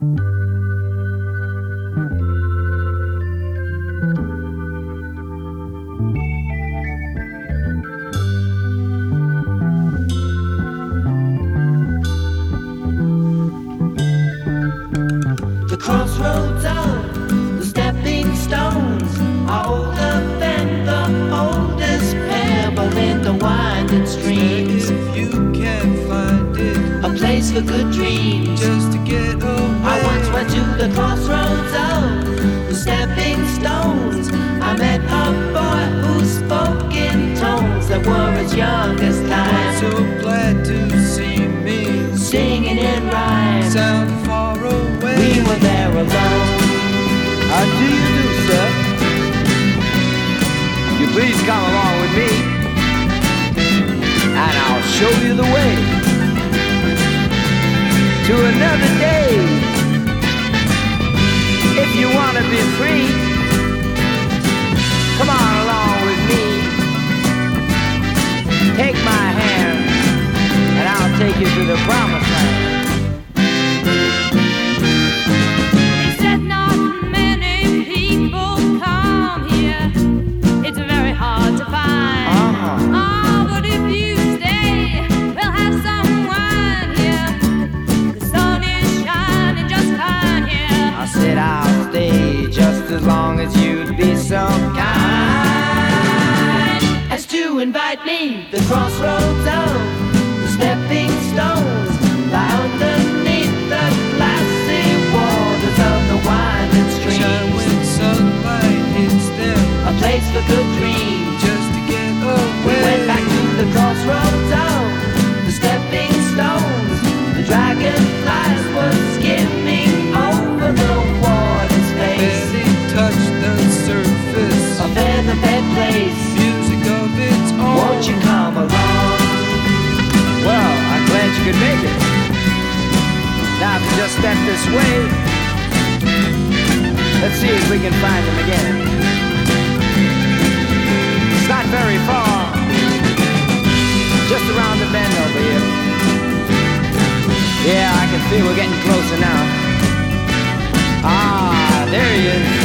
The crossroads of the stepping stones are older than the oldest pebble in the winding streams. If you can find it, A place for good dreams. just to get away. I once went to the crossroads of the stepping stones. I met a boy who spoke in tones that were as young as time, So glad to see me singing in rhyme. sound far away. We were there alone. How do you do, sir? You please come along with me, and I'll show you the way to another day. If you want to be free, come on along with me. Take my hand, and I'll take you to the promised land. They said not many people come here. It's very hard to find. Oh, but if you stay, we'll have some wine here. The sun is shining just fine here. I said I'll stay just as long as you'd be so kind As to invite me, the crossroads of the stepping stones lie underneath the glassy waters of the winding Shine streams. when sunlight hits them, A place for good dreams. just to get away. We went back to the crossroads of the stepping stones. The dragonflies were skimming over the water's face. Barely touch the surface, A feather bed place. music of its own. Won't you come along? Well, I'm glad you could make it. Now, if you just step this way, let's see if we can find them again. It's not very far, just around the bend over here. Yeah, I can feel we're getting closer now. Ah, there he is.